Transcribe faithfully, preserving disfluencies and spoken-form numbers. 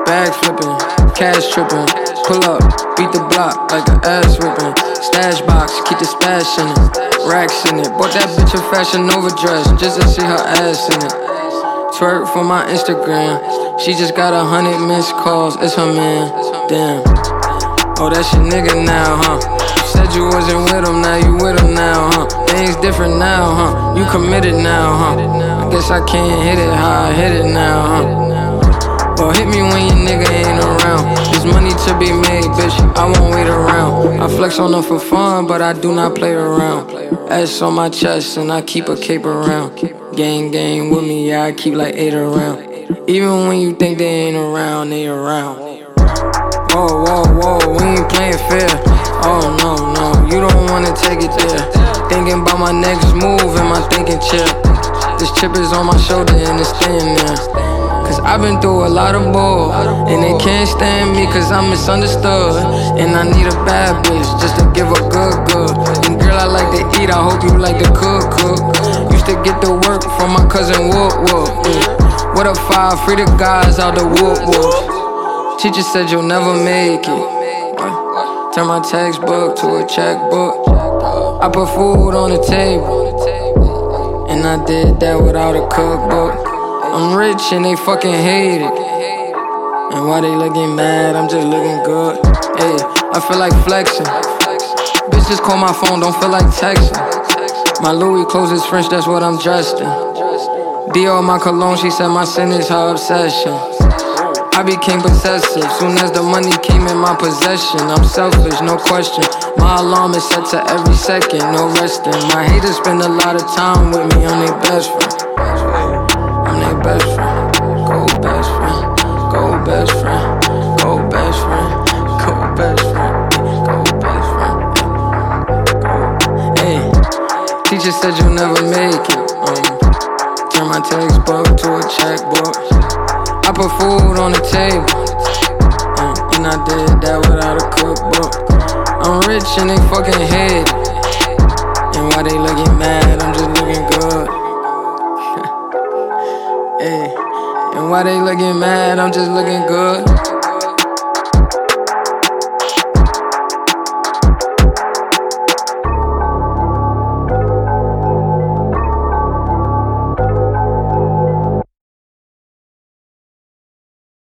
bag flipping, cash tripping. Pull up, beat the block like an ass whipping. Stash box, keep the stash in it. Racks in it. Bought that bitch a Fashion Nova dress just to see her ass in it. Twerk for my Instagram. She just got a hundred missed calls. It's her man. Damn. Oh, that's your nigga now, huh? You said you wasn't with him, now you with him now, huh? Things different now, huh? You committed now, huh? I guess I can't hit it how I hit it now, huh? Well, hit me when your nigga ain't around. There's money to be made, bitch, I won't wait around. I flex on her for fun, but I do not play around. S on my chest and I keep a cape around. Gang, gang with me, yeah, I keep like eight around. Even when you think they ain't around, they around. Whoa, whoa, whoa, we ain't playing fair. Oh, no, no, you don't wanna take it there. Thinking about my next move in my thinking chair. This chip is on my shoulder and it's staying there. Cause I've been through a lot of bull, and they can't stand me cause I'm misunderstood. And I need a bad bitch just to give a good, good. And girl, I like to eat, I hope you like to cook, cook. Used to get the work from my cousin Whoop Whoop. Yeah. What up, five, free the guys out the Whoop Whoop. Teacher said you'll never make it. What? Turn my textbook to a checkbook. I put food on the table, and I did that without a cookbook. I'm rich and they fucking hate it. And while they looking mad, I'm just looking good. Hey, I feel like flexing. Bitch just call my phone, don't feel like texting. My Louis clothes is French, that's what I'm dressed in. Dior my cologne, she said my sin is her obsession. I became possessive, soon as the money came in my possession. I'm selfish, no question. My alarm is set to every second, no resting. My haters spend a lot of time with me, I'm their best friend. I'm their best friend, go best friend, go best friend, go best friend, go best friend, go best friend, go. Hey, teacher said you'll never make it. Um, turn my textbook to a checkbook. I put food on the table, um, and I did that without a cookbook. I'm rich and they fucking hate it. And while they looking mad, I'm just looking good. Hey, and while they looking mad, I'm just looking good.